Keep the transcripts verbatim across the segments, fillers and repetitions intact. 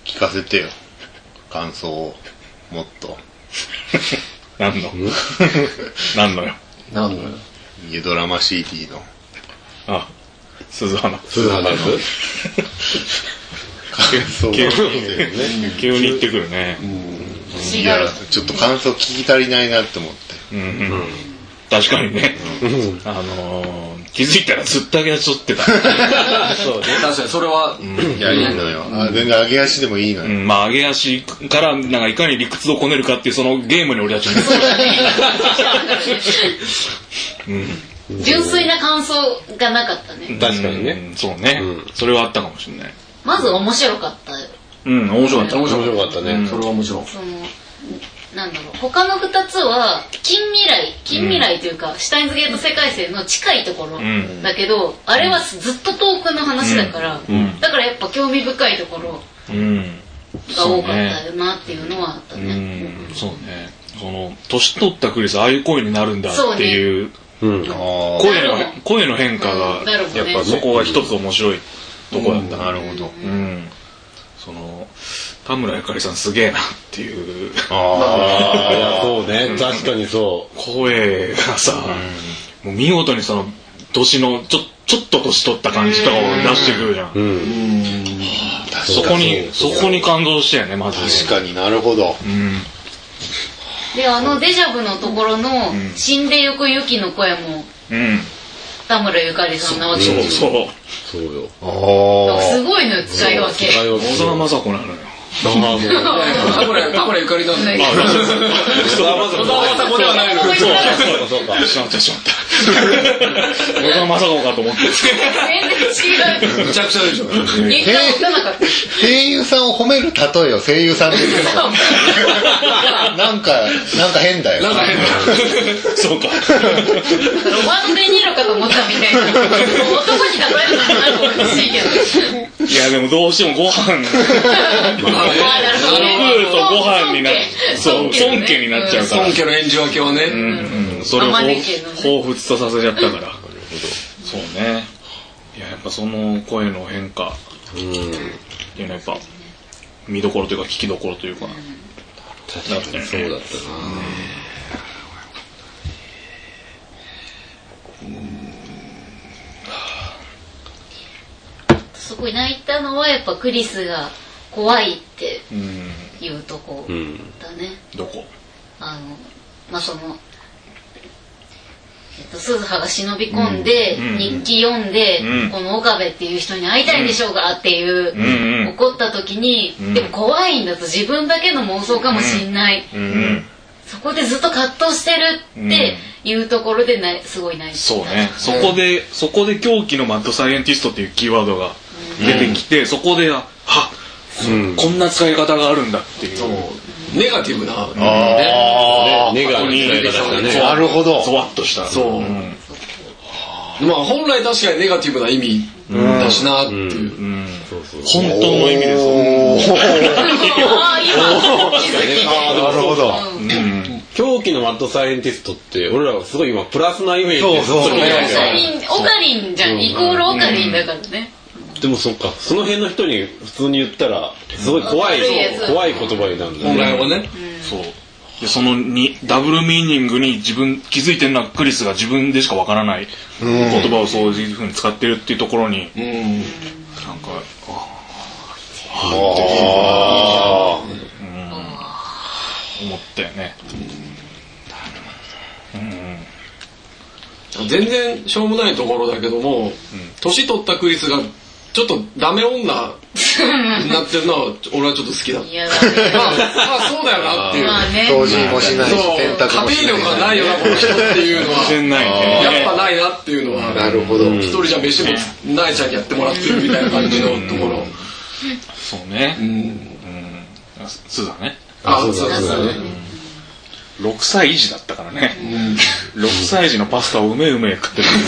聞かせてよ感想をもっと何の何のよ何のよ家ドラマ シーディー のあ鈴花鈴花のそう急に急に言ってくるね。 いやちょっと感想聞き足りないなって思って、 うんうん、確かにね、あのー、気づいたらずっと上げ足取ってたそうね、 確かにそれは、 うん、いやいいのよ、あ全然上げ足でもいいのよ、 うん、まあ上げ足からなんかいかに理屈をこねるかっていうそのゲームに俺たちもうん、純粋な感想がなかったね。 確かにね、 うん、そうね、うん、それはあったかもしれない。 まず面白かったよ。 うん面白かった面白かったね、 うん、それはもちろんそのなんだろう他のふたつは近未来近未来というか、うん、シュタインズゲート世界線の近いところ、うん、だけどあれはずっと遠くの話だから、うん、だからやっぱ興味深いところが多かったよなっていうのはあったね、うんうん、そうねその年取ったクリスああいう声になるんだっていう、うん、声の声の変化が、うん、やっぱそこが一つ面白いとこだった、うん、なるほど、うんその田村ゆかりさんすげえなっていうああいやそうね確かにそう声がさ、うん、もう見事にその年のちょちょっと年取った感じとかを出してくるじゃん、うんうん、そこにそこに感動したよねまず確かになるほど、うん、 であのデジャブのところの死んでゆくユキの声も、うん田村ゆかりさんなわけそうそうそうよあすごいの使い分け小沢雅子なのよ田村ゆかりなんだよ小沢雅子ではないのよそうそうかしまったしまった小沢雅子かと思って全然違うむちゃくちゃでしょ声優さんを褒める例えを声優さんで言うのなんかなんか変だよなんか変だよそうかロバート・デ・ニーロかと思ったみたいな男に例えるのもなんかおかしいけどいやでもどうしてもご飯まあ食うとご飯になっそう尊敬になっちゃうから尊敬の演じ分けはね、うんうん、それを彷彿とさせちゃったからそうねいややっぱその声の変化っていうのはやっぱ見どころというか聞きどころというか確かにそうだったなすごい泣いたのはやっぱクリスが怖いっていうとこだね、 うん、どこあのまあそのえっと、鈴葉が忍び込んで、うん、日記読んで、うん、この岡部っていう人に会いたいんでしょうかっていう、うん、怒った時に、うん、でも怖いんだと自分だけの妄想かもしんない、うん、そこでずっと葛藤してるっていうところでなすごい泣いてたそうね、そこでそこで狂気のマッドサイエンティストっていうキーワードが出てきて、うん、そこではっ、うん、こんな使い方があるんだっていう、 そうネガティブな、あね、ネガティブな使い方だね。 なるほど。 ゾワッとした。 そう。うん、まあ本来確かにネガティブな意味だしなっていう。うんうん、 本当の意味です。 ああ今。 なるほど。 狂気のマッドサイエンティストって俺らはすごい今プラスなイメージで。 そうそう。 オカリンじゃんイコールオカリンだからね。 でもそっかその辺の人に普通に言ったらすごい怖い怖い言葉になるんだね。本来はね。 そう。でそのにダブルミーニングに自分気づいてるのはクリスが自分でしかわからない言葉をそういう風に使ってるっていうところに、うん、なんかああって、うん、思ったよね。 うん、全然しょうもないところだけども、うん、年取ったクリスがちょっとダメ女になってるのは俺はちょっと好きだ。いやだね、まあ、まあそうだよなっていう。まあね、 掃除もしないし洗濯もしない。 家庭力がないよなこの人っていうのは。 全然ないね。やっぱないなっていうのは。 なるほど。 一人じゃ飯もなえちゃんにやってもらってるみたいな感じのところ。 そうね。うん。そうだね。 あ、そうだね。 ろくさい児だったからね、うん、ろくさい児のパスタをうめうめ食ってる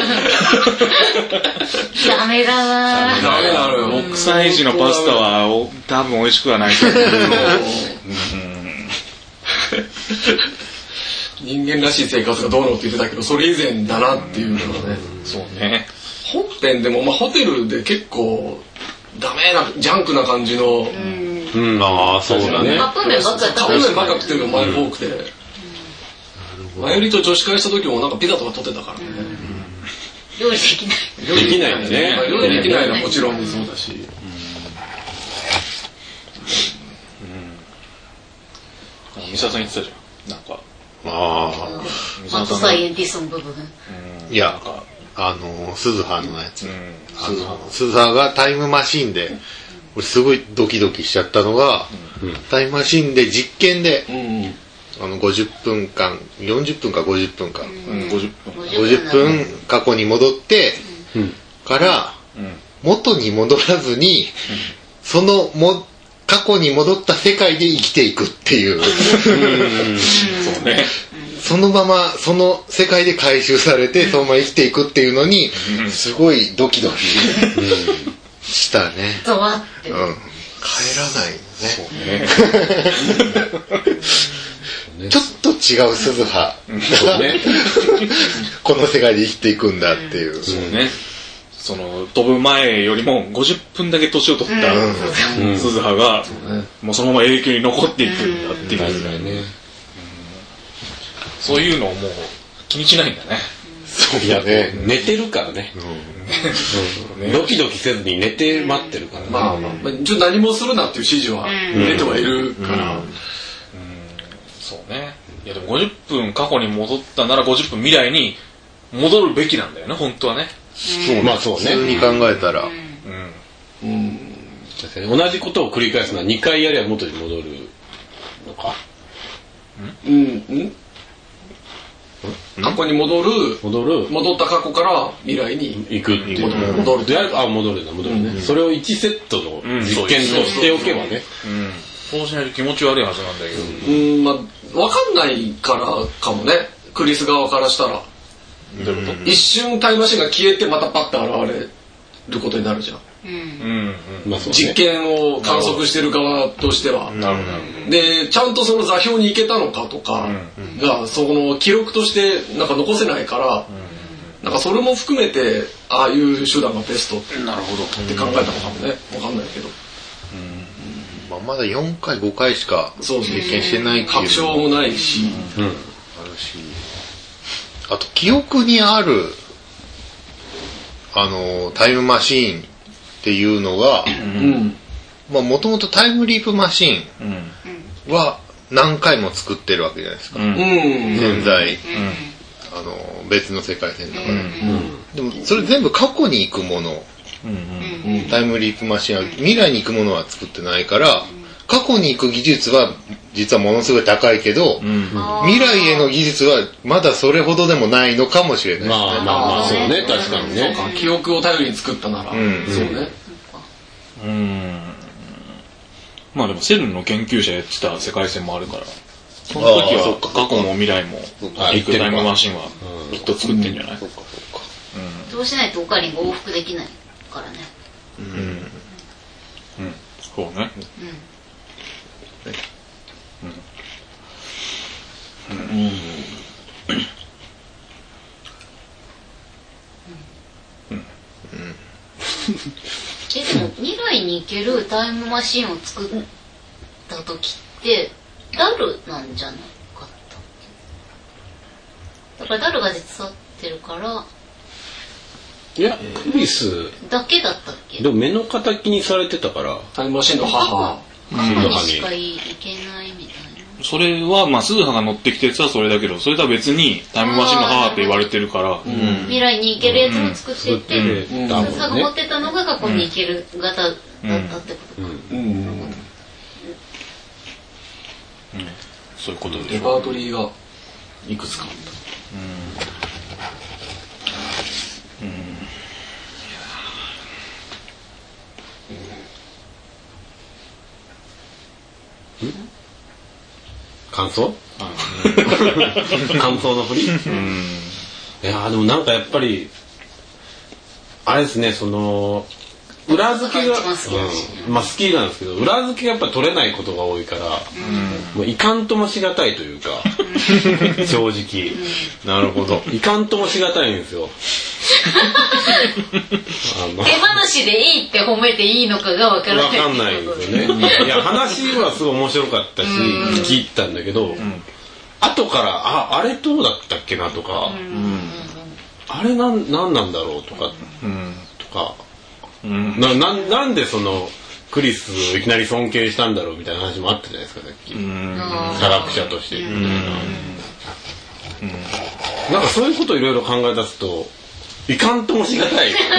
ダメだわダメだろろくさい児のパスタは多分美味しくはないと思うけど、うん、 人間らしい生活がどうのって言ってたけどそれ以前だなっていうのはね、 うん、そうね本編でも、まあ、ホテルで結構ダメなジャンクな感じのうん、ああそうだね。 カップ麺ばっかりカップ麺ばっか食ってるの前多くて、前よりと女子会した時もなんかピザとか取ってたからね。 料理できないできないね。 料理できないのはもちろんそうだし。 三沢さん言ってたじゃん。なんか。 ああ。マッドサイエンティストの部分。 いや、あの鈴葉のやつ。あの鈴葉がタイムマシーンで、俺すごいドキドキしちゃったのが、タイムマシーンで実験で、あのごじゅっぷんかん、よんじゅっぷんかごじゅっぷんか、 ごじゅっぷんごじゅっぷん過去に戻ってから元に戻らずに、そのも過去に戻った世界で生きていくっていう、 そうね、 そのままその世界で回収されてそのまま生きていくっていうのにすごいドキドキしたね。 ゾワって、 うん、帰らないね。ちょっと違う鈴葉、ね、この世界で生きていくんだっていう。 そうね。その飛ぶ前よりもごじゅっぷんだけ年を取った鈴葉がもうそのまま永久に残っていくんだっていう、ね、そういうのをもう気にしないんだね。 そうやね。寝てるからね。うん、ドキドキせずに寝て待ってるからね。 まあまあ、ちょっと何もするなっていう指示は出てはいるから。 そうね。いやでもごじゅっぷん過去に戻ったならごじゅっぷん未来に戻るべきなんだよね、本当はね。 そう、まあそうね。普通に考えたら、 うんうん、同じことを繰り返すのはにかいやれば元に戻るのか。 うん、うん過去に戻る、 戻る、 戻った過去から未来に行くっていう。戻る。であ戻るな戻るね、うん。それをいちセットの実験としておけばね。 そうしないと気持ち悪いはずなんだけど。 うん、まあ分かんないからかもね。クリス側からしたら。一瞬タイムマシンが消えてまたパッと現れることになるじゃん。うんまあね、実験を観測してる側としては。なるほど。でちゃんとその座標に行けたのかとかがその記録としてなんか残せないから、なんかそれも含めてああいう手段がベストってなるほどって考えたのかもね。分かんないけど。 まあ、まだよんかいごかいしか経験してないっていう確証もないし、うん、あるし、あと記憶にあるあのタイムマシーンっていうのが、もともとタイムリープマシーンは何回も作ってるわけじゃないですか、うん、潜在、うん、あの別の世界線だから、うん、でもそれ全部過去に行くもの、うん、タイムリープマシーンは未来に行くものは作ってないから、過去に行く技術は実はものすごい高いけど、うん、未来への技術はまだそれほどでもないのかもしれないですね。 まあまあまあそうね、確かにね。 そうか、記憶を頼りに作ったなら、うん、そうね。 うん。まあでもセルンの研究者やってた世界線もあるから、その時は過去も未来も行くタイムマシンはきっと作ってんじゃない？そうかそうか。 そうしないとオカリンが往復できないからね。 うん。うん。そうね。うん。うんうんえでも未来に行けるタイムマシンを作った時ってダルなんじゃなかったっけ？だからダルが実はってるからいやクリスだけだったっけ？ でも目の敵にされてたからタイムマシンの母母にしか行けないみたいな。 それはまあ鈴葉が乗ってきたやつはそれだけど、それとは別にタイムマシンの母って言われてるから、うん、 未来に行けるやつを作っていって、鈴葉が持ってたのが過去に行ける型だったってことか。うんうんうんうん、 そういうことでしょ。 レパートリーがいくつかあった。うんうん感想？感想の振り？うん、いやでもなんかやっぱりあれですね、その裏付けが、うん、まあ好きなんですけど裏付けがやっぱ取れないことが多いから、うん、もういかんともしがたいというか正直なるほどいかんともしがたいんですよ。 手話でいいって褒めていいのかがわからない。 わかんないですよね。いや話はすごい面白かったし聞き入ったんだけど、うん、後からああれどうだったっけなとか、うん、あれなんなんなんだろうとか、うん、とか、うん、なななんでそのクリスをいきなり尊敬したんだろうみたいな話もあったじゃないですかさっき。科学者としてみたいな。うん、なんかそういうことをいろいろ考え出すといかんともしがたいよね。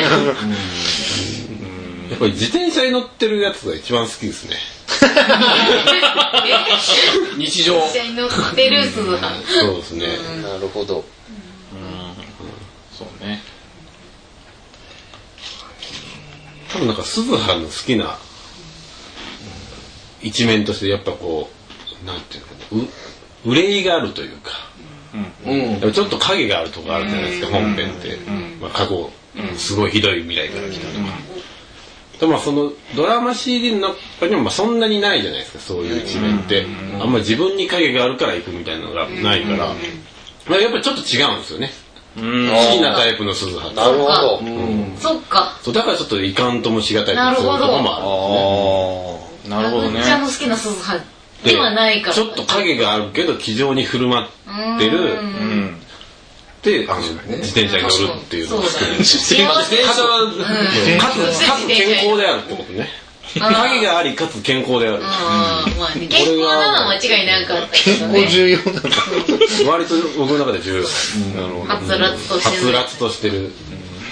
やっぱり自転車に乗ってるやつが一番好きですね。 日常。 自転車に乗ってる鈴葉。 そうですね。 なるほど。うん、 そうね。 多分なんか鈴葉の好きな一面としてやっぱこうなんていうのかな、う憂いがあるというか。うん、ちょっと影があるとこあるじゃないですか、うん、本編って、うんまあ、過去、うん、すごいひどい未来から来たとか、うん、でまあそのドラマ シーディー の中にもまあそんなにないじゃないですかそういう一面って、うん、あんま自分に影があるから行くみたいなのがないから、うんまあ、やっぱりちょっと違うんですよね、うん、好きなタイプの鈴葉となるほど、 うん、そっかそうだからちょっといかんともしがたいところもあるんですね。 なるほどね。 ちゃんの好きな鈴葉ではないからちょっと影があるけど気丈に振る舞ってる、うん、であの自転車に乗るっていうのを作る。 自転車はかつかつ健康であるってことね。影がありかつ健康である。 あまあね、健康なのは間違いなかったけどね。 健康重要なんだ。 割と僕の中で重要。 はつらつとしてる。 はつらつとしてる。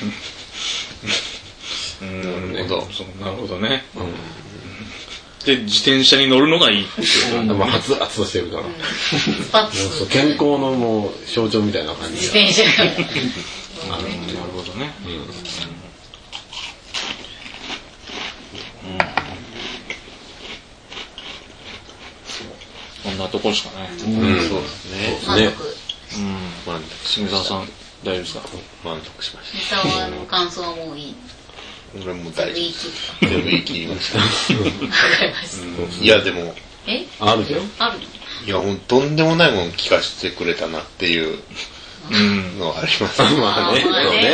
なるほど。なるほどね。で自転車に乗るのがいいっていう。 はつらつとしてるから。健康のもう象徴みたいな感じ。 自転車が。 なるほどね。こんなところしかない。 そうですね。 満足。 満足。 清水さん大丈夫ですか？ 満足しました。三沢の感想はもういい。 俺も大丈夫。全部言い切りました。 わかりました。 いやでもえ？ あるよ。 ある。 いやほんとんでもないもの聞かせてくれたなっていうのはあります。 まあね。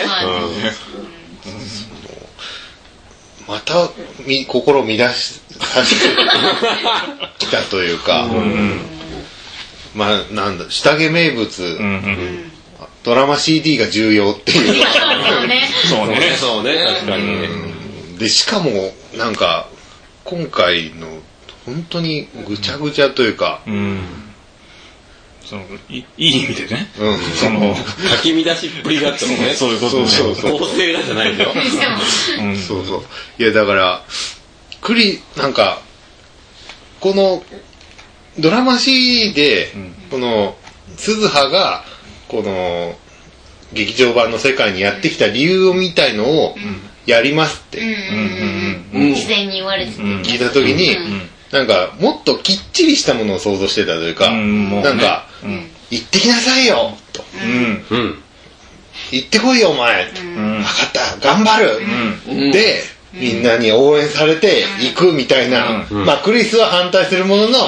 またみ心を乱しさせてきたというか、まあなんだ下着名物、ドラマ シーディー が重要っていう。 そうね。 そうね。 そうね。確かに。でしかもなんか今回の本当にぐちゃぐちゃというか。 そのいいい意味でね、 うん、そのかき乱しっぷりがあってもねそういうことねそうそう構成がじゃないよ、 うん、そうそういやだからクリなんかこのドラマ シーディー で、うん、この鈴葉がこの劇場版の世界にやってきた理由みたいのをやりますって事前に言われてて、ね、 聞いた時に、うんうんなんかもっときっちりしたものを想像してたというか、うん、なんか、うん、行ってきなさいよと、うん、行ってこいよお前、うん、分かった頑張る、うん、で、うん、みんなに応援されて行くみたいな、うん、まあクリスは反対するものの、うん、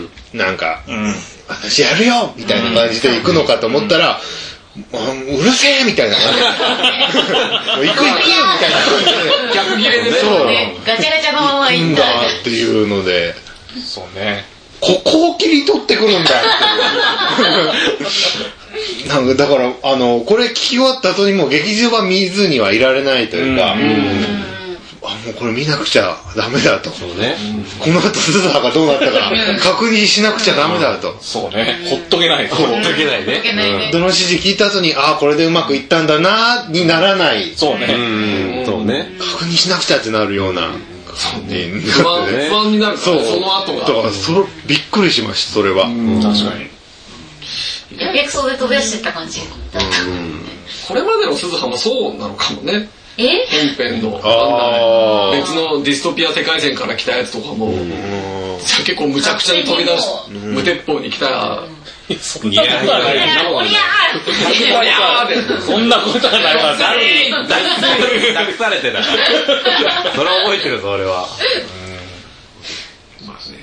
なんか、うん、私やるよみたいな感じで行くのかと思ったら、うん、うるせえみたいな行く行くみたいな逆切れでそうガチャガチャのままいいんだっていうのでそうねここを切り取ってくるんだってなんかだからあのこれ聞き終わった後にも劇場版見ずにはいられないというか、うんうんあもうこれ見なくちゃダメだとそうね、 この後鈴葉がどうなったか確認しなくちゃダメだと、 うん、そうねほっとけないほっとけないね、 うん、 どの指示聞いた後にああこれでうまくいったんだなにならないそうね、 うん、そうね確認しなくちゃってなるような感じになってね不安になるそうその後がだからそれびっくりしましたそれは、うん、 確かにやけくそで飛び出してった感じ、うん、 これまでの鈴葉もそうなのかもねえ本編の別のディストピア世界線から来たやつとかも結構むちゃくちゃに飛び出し無鉄砲に来たらそんなことはないそんなことはないわ託されてたからそれは覚えてるぞ俺は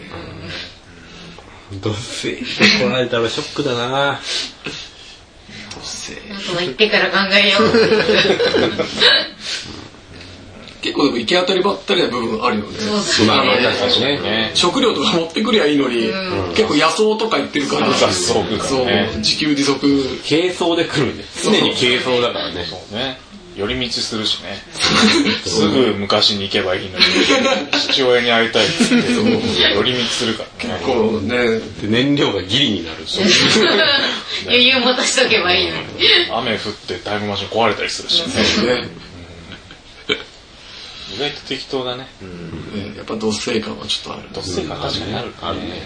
どうせ怒られたらショックだなあとは行ってから考えよう結構でも行き当たりばったりな部分あるよね。 そうそう、 あのね、 ね、 食料とか持ってくりゃいいのに、うん、結構野草とか行ってるから、 雑草とかね、 そう自給自足軽装で来るんで常に軽装だからね。 そうね、寄り道するしねすぐ昔に行けばいいのに父親に会いたいって言って寄り道するからね。 結構ね、 で燃料がギリになるし余裕持たしとけばいいのに雨降ってタイムマシン壊れたりするしね意外と適当だね、 うん、やっぱ同性感はちょっとある。 同性感確かにある、ね、 あるね、確かに。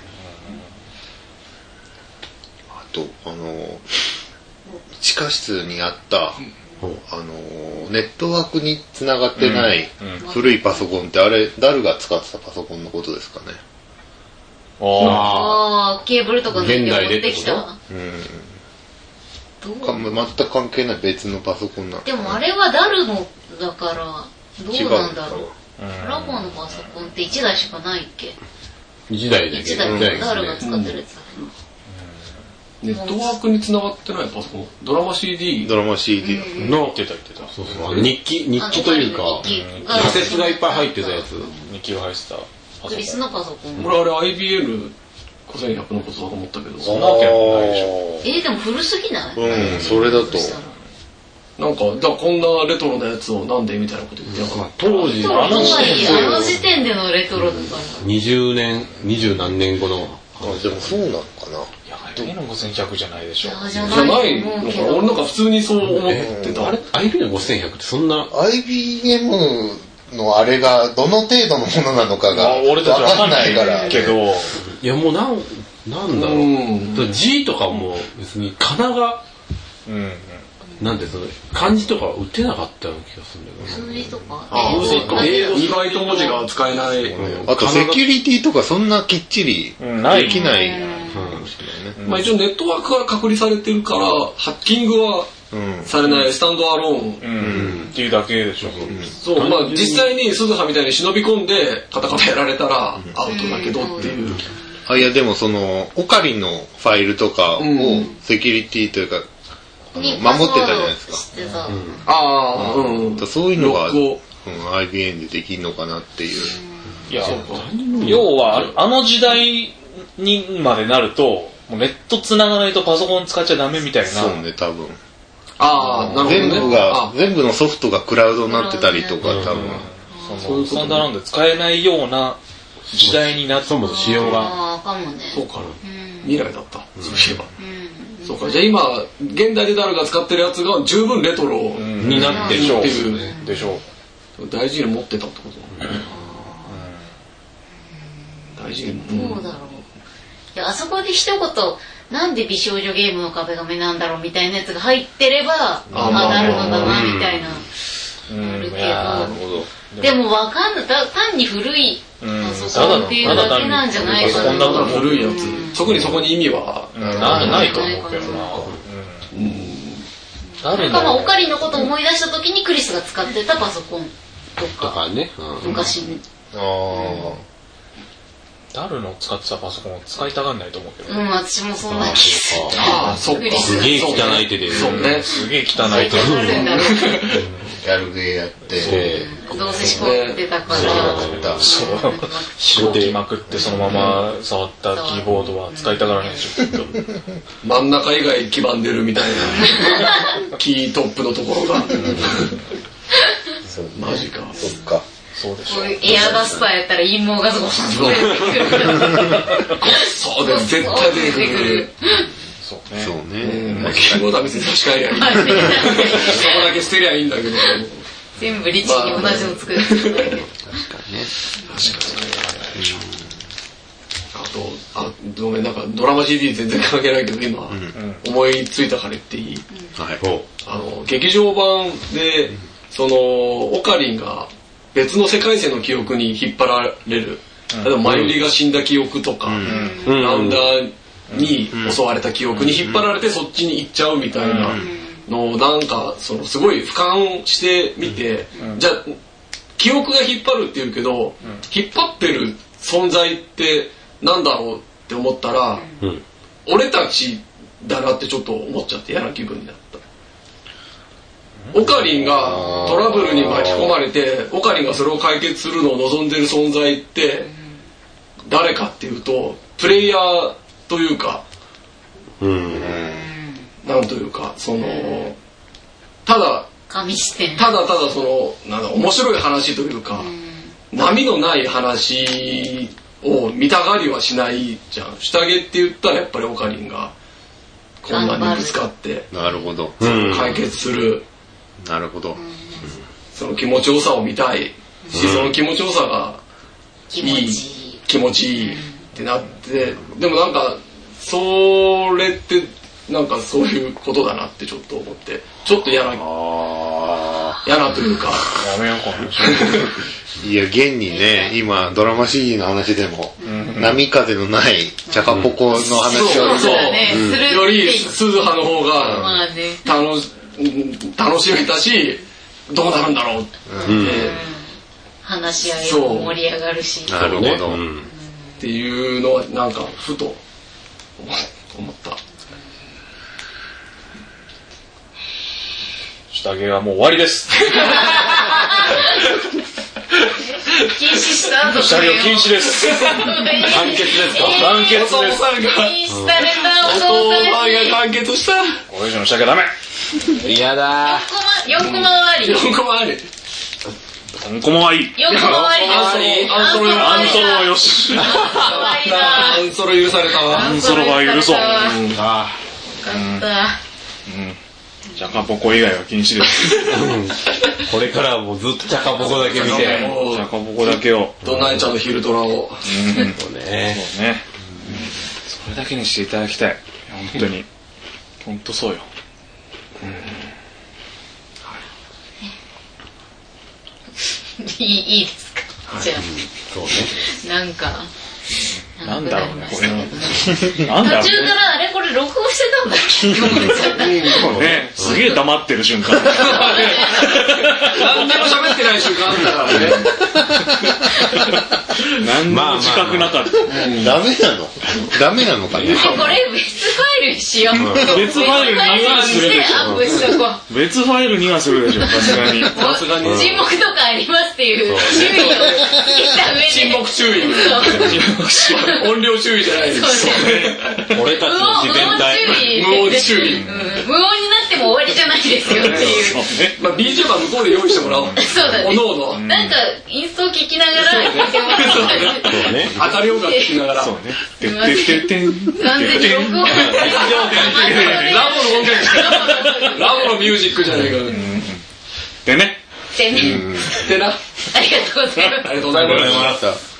あとあの地下室にあった、うん、あのネットワークにつながってない古いパソコンってあれダルが使ってたパソコンのことですかね。 ああ、ケーブルとか抜いて持ってきた。 うん、か全く関係ない別のパソコンなんでもあれはダルのだからどうなんだろう。ラボのパソコンっていちだいしかないっけ。 いちだいだけどいちだいダルが使ってるやつだけど、ネットワークに繋がってないパソコン、ドラマ シーディードラマ シーディーの出た出た。 そうそう、日記日記というか仮説がいっぱい入ってたやつ、 日記が入ってたパソコン。クリスのパソコン。 俺あれ アイビーエルごせんひゃく のことだと思ったけど。 そんなわけないでしょ。 えー、でも古すぎない？ うん、それだと。 なんかだこんなレトロなやつをなんでみたいなこと言ってなかった。 当時あの時点あの時点でのレトロだから。 にじゅうねん、にじゅう何年後の。 あ、でもそうなのかな。 いや、次のごせんひゃくじゃないでしょ。 じゃないのか。俺なんか普通にそう思ってた。 あれ アイビーエムごせんひゃくってそんなアイビーエム のあれがどの程度のものなのかが俺たちわかんないからけど、 いやもうなんなんだろう。うん、G とかも別にかなが、うん、なんでその漢字とか売ってなかったような気がするんだけど。 数字とか。 ああ、そうか。意外と文字が使えない。 うん、あとセキュリティとかそんなきっちりできないかもしれないね。 まあ一応ネットワークは隔離されてるからハッキングはされない、うん、スタンドアローン、 うん、っていうだけでしょ。うん、 そう、まあ実際に鈴葉みたいに忍び込んでカタカタやられたらアウトだけどっていう。 あ、いやでもそのオカリンのファイルとかをセキュリティというか、あの守ってたじゃないですか。 うん、 ああ、うん、 そういうのが、うん、アイビーエム でできるのかなっていう。 いや、要はあの時代にまでなるともうネット繋がないとパソコン使っちゃダメみたいな。 そうね、多分。 ああ、なるほどね。 全部が全部のソフトがクラウドになってたりとか、多分。 そのスタンダードなんで使えないような時代になって、 そもそも仕様が。 ああ、かもね。 そうかな。未来だった。そういえば。そうか、じゃあ今現代で誰が使ってるやつが十分レトロになってるっていうでしょう。 大事に持ってたってことだね。大事に。 どうだろう。いや、あそこで一言なんで美少女ゲームの壁紙なんだろうみたいなやつが入ってれば、あ、なるのだなみたいな。あるけど。でもわかんない。単に古いパソコンっていうだけなんじゃないかな。 だから古いやつ。特にそこに意味はないと思うけどな。 誰かまあオカリンのことを思い出した時にクリスが使ってたパソコンとか。 とかね。 昔に。 ああ。ダルの使ってたパソコンを使いたがんないと思うけど。 うん、私もそんな気する。 ああ、そっか。 すげえ汚い手で。 そうね。 すげえ汚い手で。 やるゲーやって。 どうせしこってたから。 そう。しこきまくってそのまま触ったキーボードは使いたがらないでしょ。 真ん中以外黄ばんでるみたいな。キートップのところが。マジか。 そっか。 そうでしょ。 エアダスターやったら陰謀がそこに出てくる。 そうだよ、絶対出てくる。 そうね。 そうね。 キーボードは別に差し替えりゃいい。そこだけ捨てりゃいいんだけど。 全部律儀に同じの作る。確かにね。確かにね。 あと、あ、ごめん、なんかドラマ シーディー 全然関係ないけど、今、思いついたから言っていい？ はい。 あの、劇場版で、その、オカリンが、別の世界線の記憶に引っ張られる、うん、例えばマユリが死んだ記憶とか、うん、ラウンダーに襲われた記憶に引っ張られてそっちに行っちゃうみたいなのをなんかそのすごい俯瞰してみて、うん、じゃあ記憶が引っ張るっていうけど、うん、引っ張ってる存在ってなんだろうって思ったら、うん、俺たちだなってちょっと思っちゃって嫌な気分になった。オカリンがトラブルに巻き込まれて、オカリンがそれを解決するのを望んでる存在って誰かっていうと、プレイヤーというか、うん、なんというか、そのただ神視点、 ただただそのなんだ面白い話というか、うん、波のない話を見たがりはしないじゃん。下着って言ったらやっぱりオカリンがこんなにぶつかって、 なるほど、 それを解決する、 うん、なるほど、うん、 その気持ちよさを見たいし、うん、その気持ちよさがいい、気持ちいいってなって、うん、でもなんかそれってなんかそういうことだなってちょっと思って、ちょっと嫌な嫌なというか、 やめようかいや現にね、今ドラマ シーディー の話でも、うん、波風のないチャカポコの話を、 うん、そうそう、ね、うん、より鈴葉の方が楽し、楽しめたし、どうなるんだろうって、うん、 話し合いも盛り上がるし、 なるほど、うん、 っていうのはなんかふと思った。 下着はもう終わりです禁止した後下着は禁止です完結ですか、 完結です。 お父さんが禁止された、 お父さんが完結した。 これ以上の下着はダメ。 嫌だ。 よんこ回り、 よんこ回り、 よんこ回り、 よんこ回り、 アンソロ、 アンソロはよし、 アンソロ許されたわ。 アンソロは許そう。ああ、よかった。 チャカポコ以外は禁止ですこれからはもうずっとチャカポコだけ見て、チャカポコだけを、 ドナイちゃんのヒルトラを、 うん、そうね、そうね、それだけにしていただきたい。本当に本当そうよ、うん、はいいい、いいですか、はい、じゃあ、そうね、なんかなんだろうねこれ途中からあれこれ録音してたんだっけって思っちゃったね、すげえ黙ってる瞬間何にも喋ってない瞬間あったからね何にも自覚なかった、 ダメなのダメなのかね。 これ別ファイルにしよう、 別ファイルにはするでしょ、別ファイルにはするでしょ、さすがにさすがに沈黙とかありますっていう注意をした上で、 沈黙注意音量注意じゃないです。 俺たちの自然体無音注意、 無音になっても終わりじゃないですよっていう。 まあ ビージーエム は向こうで用意してもらおう。 そうだね。 おのおの。 なんかインスト聞きながらやってもらう。ね。当たり音楽聞きながら。 そうね。てってってん。 完全に録音。ラボのラボのミュージックじゃないか。 でね。 でね。 でな。 ありがとうございます。 ありがとうございました。